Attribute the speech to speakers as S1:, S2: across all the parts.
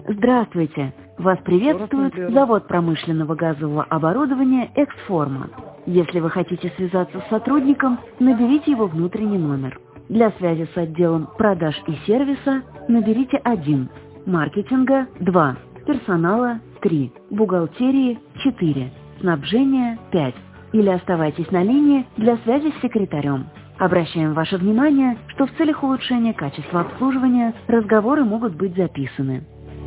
S1: Здравствуйте! Вас приветствует
S2: 40
S1: завод промышленного газового оборудования «Эксформа». Если вы хотите связаться с сотрудником, наберите его внутренний номер. Для связи с отделом продаж и сервиса наберите 1, маркетинга 2, персонала 3, бухгалтерии 4, снабжения 5. Или оставайтесь на линии для связи с секретарем. Обращаем ваше внимание, что в целях улучшения качества обслуживания разговоры могут быть записаны.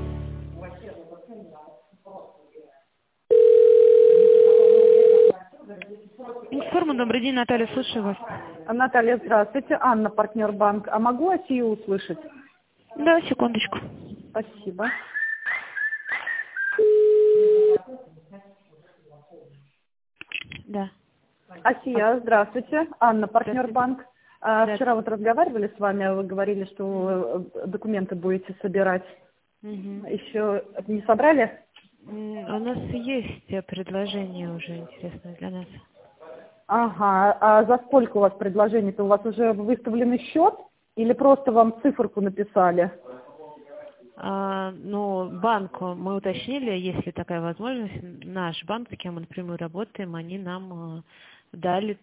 S3: Информа, добрый день, Наталья, слушаю вас.
S2: Наталья, здравствуйте. Анна, партнер банк. А могу Асию услышать?
S3: Да, секундочку.
S2: Спасибо.
S3: Да.
S2: Асия, здравствуйте. Анна, партнер банк.
S3: Здравствуйте.
S2: Вчера вот разговаривали с вами, вы говорили, что документы будете собирать. Еще не собрали?
S3: У нас есть предложение уже интересное для нас.
S2: Ага. А за сколько у вас предложений-то? У вас уже выставленный счет? Или просто вам циферку написали?
S3: Банку мы уточнили, есть ли такая возможность. Наш банк, с кем мы напрямую работаем, они нам дали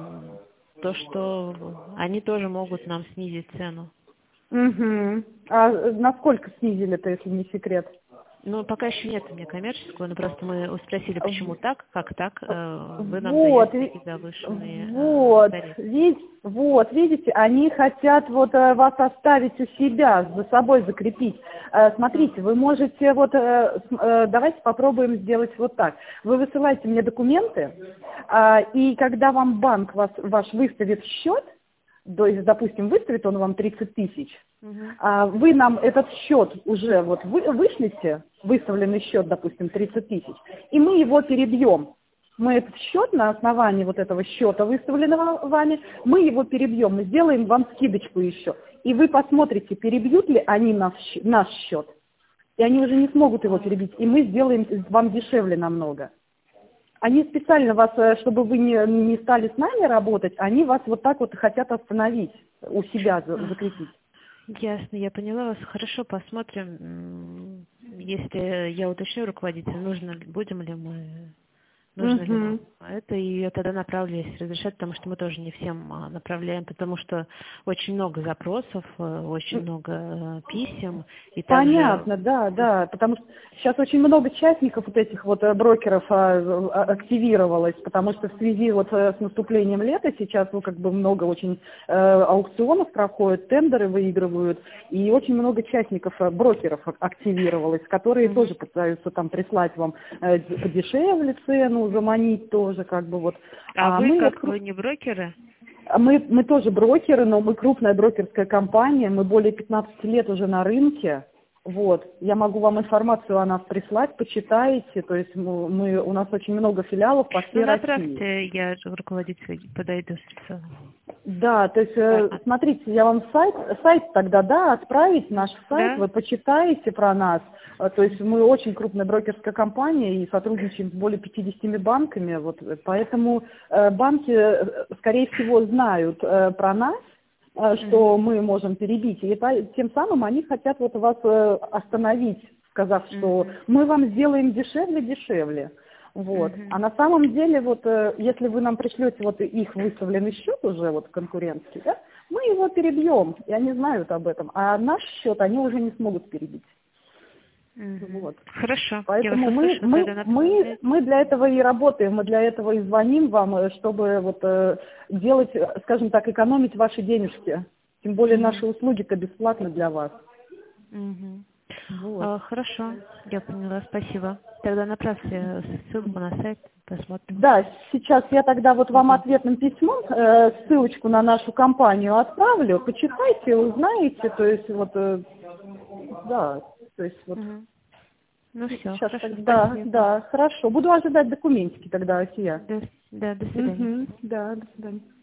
S3: то, что они тоже могут нам снизить цену.
S2: Угу. А насколько снизили-то, если не секрет?
S3: Пока еще нет у меня коммерческого, но просто мы спросили, почему так, как так, вы нам
S2: Вот,
S3: даете такие завышенные тарифы.
S2: Видите, они хотят вас оставить у себя, за собой закрепить. Смотрите, вы можете давайте попробуем сделать вот так. Вы высылаете мне документы, и когда вам банк ваш выставит счет, то есть, допустим, выставит он вам 30 тысяч, вы нам этот счет уже вышлите, выставленный счет, допустим, 30 тысяч, и мы его перебьем. Мы этот счет на основании этого счета, выставленного вами, мы его перебьем, мы сделаем вам скидочку еще. И вы посмотрите, перебьют ли они наш счет. И они уже не смогут его перебить, и мы сделаем вам дешевле намного. Они специально вас, чтобы вы не стали с нами работать, они вас вот так вот хотят остановить, у себя закрепить.
S3: Ясно, я поняла вас. Хорошо, посмотрим. Если я уточню руководителя, будем ли мы, нужно ли нам это, и я тогда направлю, если разрешат, потому что мы тоже не всем направляем, потому что очень много запросов, очень много писем. И
S2: Понятно, да, потому что сейчас очень много частников этих брокеров активировалось, потому что в связи с наступлением лета сейчас много очень аукционов проходят, тендеры выигрывают, и очень много частников, брокеров активировалось, которые тоже пытаются прислать вам подешевле цену, заманить тоже
S3: А вы вы не брокеры?
S2: Мы тоже брокеры, но мы крупная брокерская компания, мы более 15 лет уже на рынке. Я могу вам информацию о нас прислать, почитаете, то есть у нас очень много филиалов по всей России.
S3: Направьте, я руководитель подойду.
S2: Да, то есть, смотрите, я вам сайт тогда, отправить наш сайт, вы почитаете про нас. То есть мы очень крупная брокерская компания и сотрудничаем с более 50 банками, поэтому банки, скорее всего, знают про нас, что мы можем перебить, и тем самым они хотят вас остановить, сказав, что мы вам сделаем дешевле. А на самом деле, если вы нам пришлете их выставленный счет уже, конкурентский, мы его перебьем, и они знают об этом, а наш счет они уже не смогут перебить.
S3: Хорошо.
S2: Поэтому мы для этого и работаем, мы для этого и звоним вам, чтобы делать, скажем так, экономить ваши денежки. Тем более наши услуги-то бесплатны для вас.
S3: Хорошо, я поняла, спасибо. Тогда направьте ссылку на сайт, посмотрим.
S2: Да, сейчас я тогда вам ответным письмом ссылочку на нашу компанию отправлю, почитайте, узнаете, то есть
S3: все,
S2: сейчас
S3: хорошо,
S2: да, хорошо. Буду ожидать документики тогда, Асия.
S3: Да, до свидания.
S2: Да, до свидания.